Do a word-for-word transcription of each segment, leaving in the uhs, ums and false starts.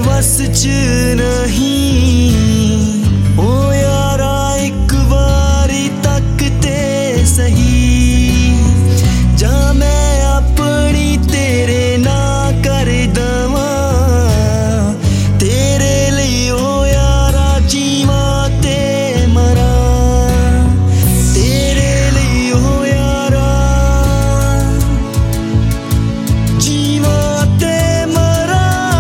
बस च नहीं ओ यारा एक बारी तक ते सही जा मैं अपनी तेरे ना कर दवा तेरे लिए ओ यारा जीवा ते मरा तेरे लिए ओ यारा जीवा ते मरा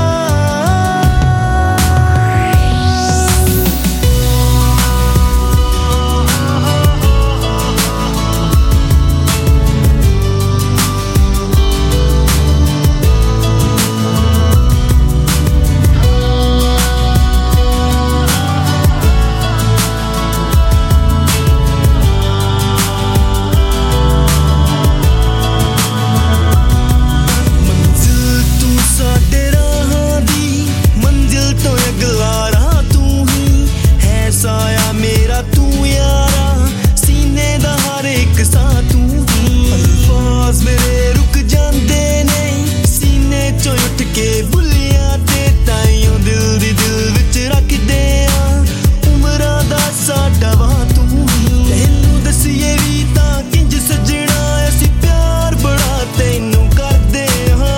साया मेरा तू यारा सीने दा हर एक सा तू ही अल्फाज मेरे रुक जांदे नहीं सीने चों उठ के बुलियां ते ताइयों दिल दी दिल विच रखदे आ उमरां दा साडा वा तू ही तैनूं दसिए वी तां किंज सजना असीं प्यार बड़ा तैनूं करदे हां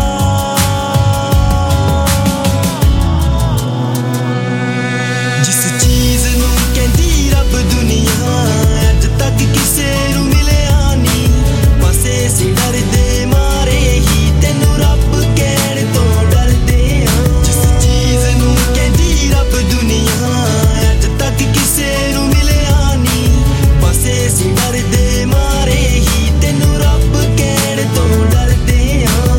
जिस चीज नूं कहंदी रब दुनिया अज तक किसे नूं मिलिया नी पासे सी डरदे मारे ही तैनूं रब कहण तो डरदे हां जिस चीज नूं कहंदी रब दुनिया अज तक किसे नूं मिलिया नी पासे सी डरदे मारे ही तैनूं रब कहण तो डरदे हां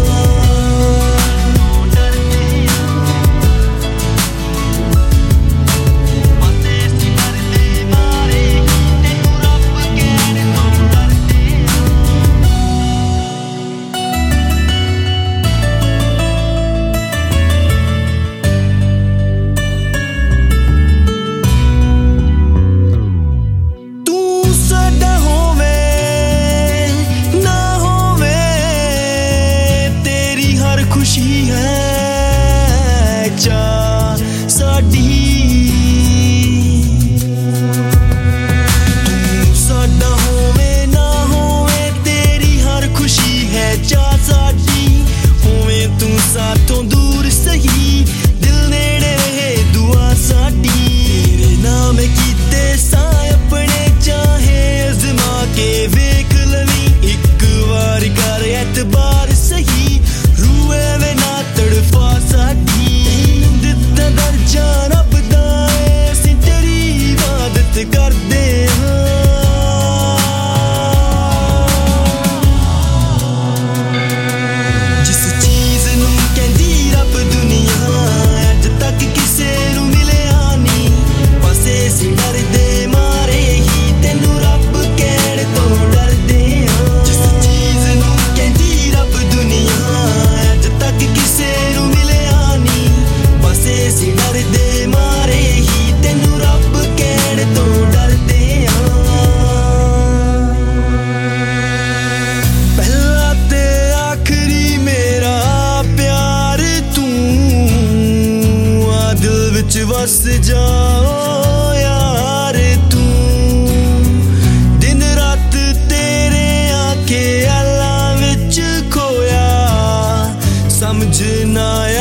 खुशी है चा साडी तू साडा होवे ना होवे तेरी हर खुशी है चा साडी होवे तू साथों दूर सही दिल नेड़े रहे दुआ साडी तेरे नाम कीते सा अपने चाहे अजमा के वेख लवी एक बार कर एतबार सही रूए वे ना तड़फा साडी दित्ता दर्जा रब दा असीं तेरी इबादत करदे हां जिस चीज नूं कहंदी रब दुनिया अज तक किसे नूं मिलिया नी पासे सी डरदे मारे ही तैनूं रब कहण तो डरदे हां जिस चीज नूं कहंदी रब दुनिया अज तक किसे नूं मिलिया नी पासे सी डरदे मारे ही तैनूं रब कहण तो डरदे हां पहला ते आखरी मेरा प्यार तू आ दिल विच वस जाओ यार तू दिन रात तेरे आखे अल्लाह विच खोया समझ ना